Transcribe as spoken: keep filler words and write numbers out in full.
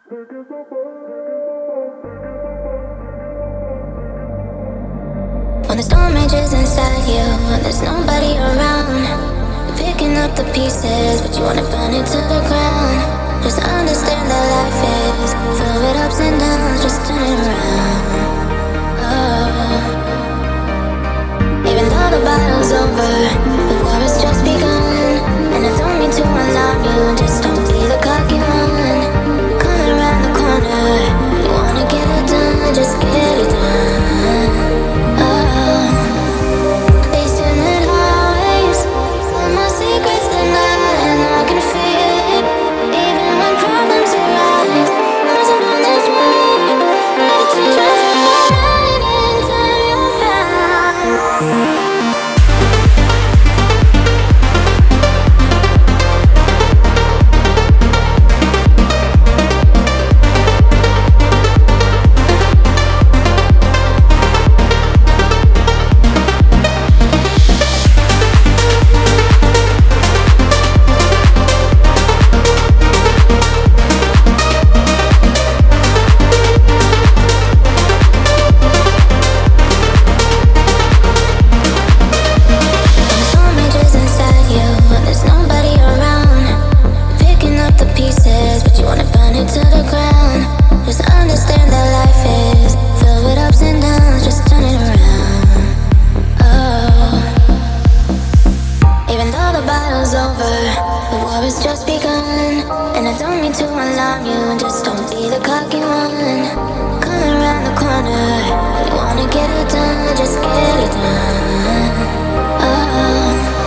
When the storm rages inside you and there's nobody around, you're picking up the pieces, but you wanna burn it to the ground. Just understand that life is filled with ups and downs, just turn it around. Oh. Even though the battle's over, the war has just begun. And I don't mean to alarm you, just don't be the cocky one. Coming around the corner, you wanna get it done, just get it done. Oh, basement highways, all my secrets tonight, and I can feel it. Even when problems arise, wasn't on this road. Need to change my mind in time you'll find. Just get it done. Oh.